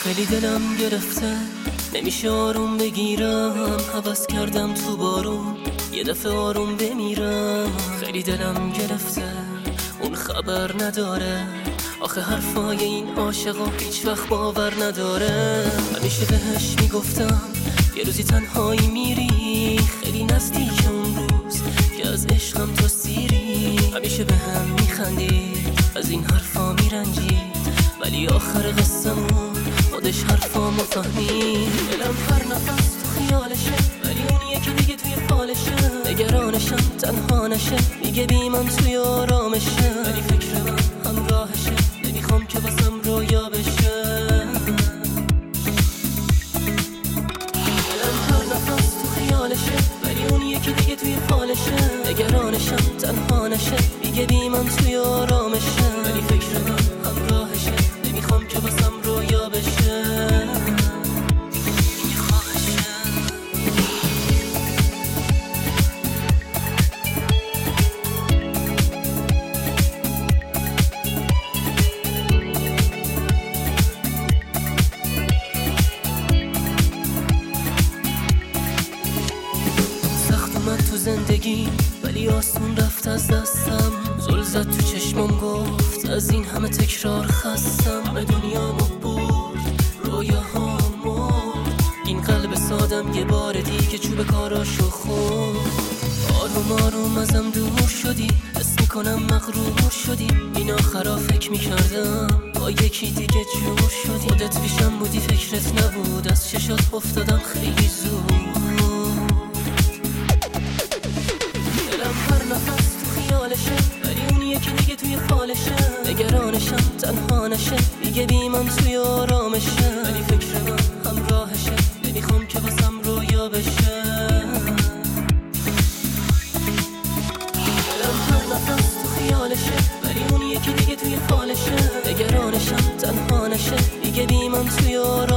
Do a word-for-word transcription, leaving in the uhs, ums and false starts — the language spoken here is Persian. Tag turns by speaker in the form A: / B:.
A: خیلی دلم گرفته نمیشه آروم بگیرم، هوس کردم تو بارون یه دفعه آروم بمیرم. خیلی دلم گرفته اون خبر نداره، آخه حرفای این عاشقا هیچ وقت باور نداره. همیشه بهش میگفتم یه روزی تنهایی میری، خیلی نزدیک اون روز که از عشقم تو سیری. همیشه به هم میخندید از این حرفا میرنجید، ولی آخر قصمون خودش حرفامو فهمید. دلم هر نفس تو خیالشه، ولی اون یکی دیگه توی فالشه. نگرانشم تنها نشه، میگه بی من توی آرامشه، ولی فکر من همراهشه، نمیخوام که واسم رویا بشه. دلم هر نفس تو خیالشه، ولی اون یکی دیگه توی فالشه. نگرانشم تنها نشه، میگه بی من توی آرامشه، ولی فکر من همراهشه، نمیخوام که واسم رویا بشه. تو زندگی ولی آسون رفت از دستم، زل زد تو چشمم گفت از این همه تکرار خستم. همه دنیامو برد رویاهام مرد، این قلب سادم یه بار دیگه چوب کاراشو خورد. آروم آروم ازم دور شدی، حس میکنم مغرور شدی. این آخرا فکر میکردم با یکی دیگه جور شدی. خودت پیشم بودی فکرت نبود، از چشات افتادم خیلی زود. نفس تو خیالشه، ولی اون یکی دیگه توی فالشه. نگرانشم تنها نشه، میگه بی من توی آرامشه، ولی فکر من همراهشه، نمیخوام که واسم رویا بشه. دلم هر نفس تو خیالشه، ولی اون یکی دیگه توی فالشه. نگرانشم تنها نشه، میگه بی من توی آرامشه.